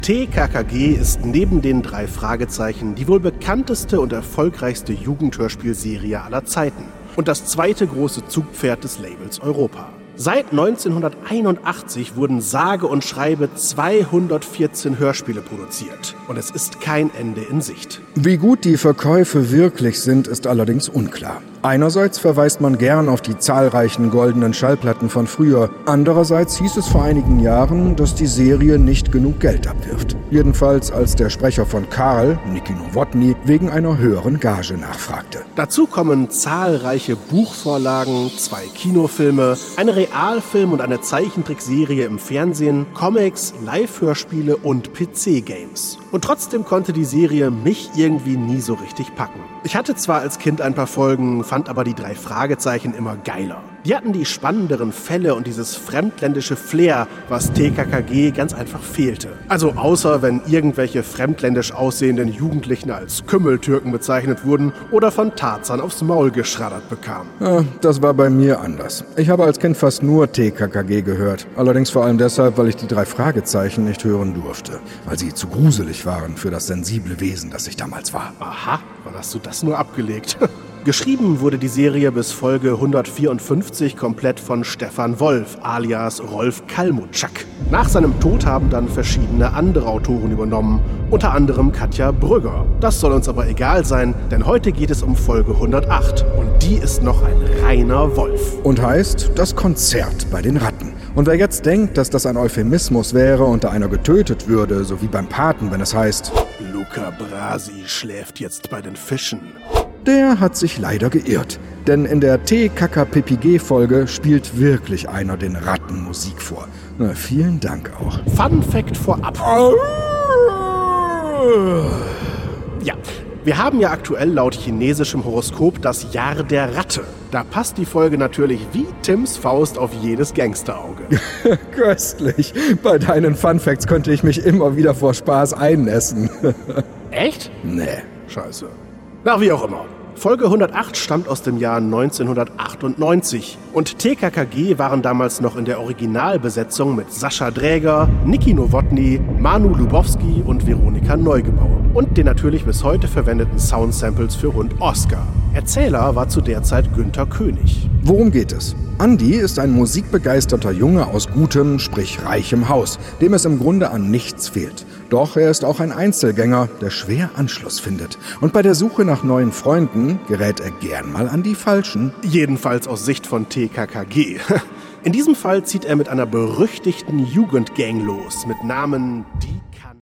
TKKG ist neben den 3 Fragezeichen die wohl bekannteste und erfolgreichste Jugendhörspielserie aller Zeiten und das zweite große Zugpferd des Labels Europa. Seit 1981 wurden sage und schreibe 214 Hörspiele produziert und es ist kein Ende in Sicht. Wie gut die Verkäufe wirklich sind, ist allerdings unklar. Einerseits verweist man gern auf die zahlreichen goldenen Schallplatten von früher. Andererseits hieß es vor einigen Jahren, dass die Serie nicht genug Geld abwirft. Jedenfalls als der Sprecher von Karl, Niki Nowotny, wegen einer höheren Gage nachfragte. Dazu kommen zahlreiche Buchvorlagen, 2 Kinofilme, eine Realfilm- und eine Zeichentrickserie im Fernsehen, Comics, Live-Hörspiele und PC-Games. Und trotzdem konnte die Serie mich irgendwie nie so richtig packen. Ich hatte zwar als Kind ein paar Folgen, fand aber die 3 Fragezeichen immer geiler. Die hatten die spannenderen Fälle und dieses fremdländische Flair, was TKKG ganz einfach fehlte. Also außer wenn irgendwelche fremdländisch aussehenden Jugendlichen als Kümmeltürken bezeichnet wurden oder von Tarzan aufs Maul geschraddert bekamen. Ja, das war bei mir anders. Ich habe als Kind fast nur TKKG gehört. Allerdings vor allem deshalb, weil ich die 3 Fragezeichen nicht hören durfte, weil sie zu gruselig waren für das sensible Wesen, das ich damals war. Aha, wann hast du das nur abgelegt? Geschrieben wurde die Serie bis Folge 154 komplett von Stefan Wolf, alias Rolf Kalmuczak. Nach seinem Tod haben dann verschiedene andere Autoren übernommen, unter anderem Katja Brügger. Das soll uns aber egal sein, denn heute geht es um Folge 108 und die ist noch ein reiner Wolf. Und heißt das Konzert bei den Ratten. Und wer jetzt denkt, dass das ein Euphemismus wäre und da einer getötet würde, so wie beim Paten, wenn es heißt Luca Brasi schläft jetzt bei den Fischen, der hat sich leider geirrt. Denn in der TKKPPG-Folge spielt wirklich einer den Ratten Musik vor. Na, vielen Dank auch. Fun Fact vorab. Ja, wir haben ja aktuell laut chinesischem Horoskop das Jahr der Ratte. Da passt die Folge natürlich wie Tims Faust auf jedes Gangsterauge. Köstlich. Bei deinen Fun Facts könnte ich mich immer wieder vor Spaß einnässen. Echt? Nee. Scheiße. Na, wie auch immer. Folge 108 stammt aus dem Jahr 1998 und TKKG waren damals noch in der Originalbesetzung mit Sascha Dräger, Niki Nowotny, Manu Lubowski und Veronika Neugebauer und den natürlich bis heute verwendeten Soundsamples für Hund Oscar. Erzähler war zu der Zeit Günther König. Worum geht es? Andi ist ein musikbegeisterter Junge aus gutem, sprich reichem Haus, dem es im Grunde an nichts fehlt. Doch er ist auch ein Einzelgänger, der schwer Anschluss findet. Und bei der Suche nach neuen Freunden gerät er gern mal an die Falschen. Jedenfalls aus Sicht von TKKG. In diesem Fall zieht er mit einer berüchtigten Jugendgang los mit Namen Die